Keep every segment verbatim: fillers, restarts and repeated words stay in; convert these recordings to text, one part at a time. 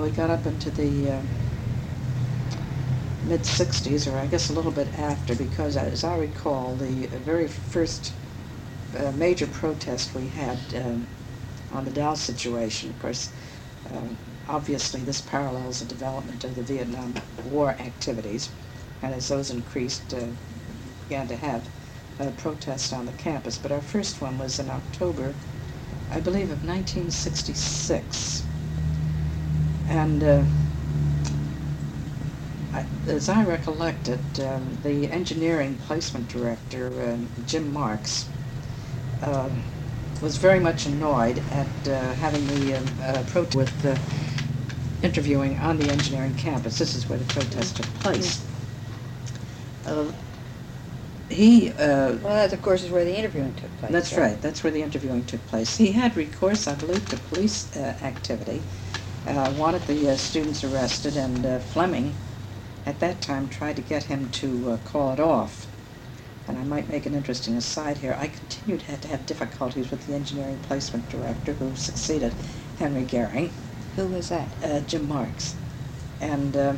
we got up into the uh, mid sixties, or I guess a little bit after, because as I recall, the very first uh, major protest we had um, on the Dow situation, of course, um, obviously this parallels the development of the Vietnam War activities, and as those increased, uh, began to have uh, protests on the campus. But our first one was in October, I believe, of nineteen sixty-six. And uh, I, as I recollect it, um, the engineering placement director, uh, Jim Marks, uh, was very much annoyed at uh, having the uh, uh, protest with uh, interviewing on the engineering campus. This is where the protest took place. Uh, he... Uh, well, that, of course, is where the interviewing took place. That's right? right. That's where the interviewing took place. He had recourse, I believe, to police uh, activity, uh, wanted the uh, students arrested, and uh, Fleming, at that time, tried to get him to uh, call it off. And I might make an interesting aside here. I continued to have, to have difficulties with the engineering placement director who succeeded Henry Goering. Who was that? Uh, Jim Marks. And uh,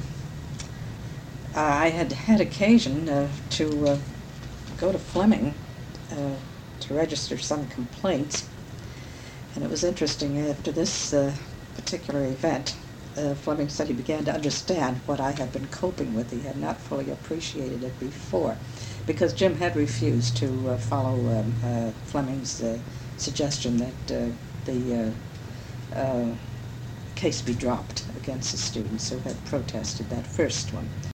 I had had occasion uh, to uh, go to Fleming uh, to register some complaints. And it was interesting, after this uh, particular event, uh, Fleming said he began to understand what I had been coping with. He had not fully appreciated it before, because Jim had refused to uh, follow um, uh, Fleming's uh, suggestion that uh, the uh, uh, case be dropped against the students who had protested that first one.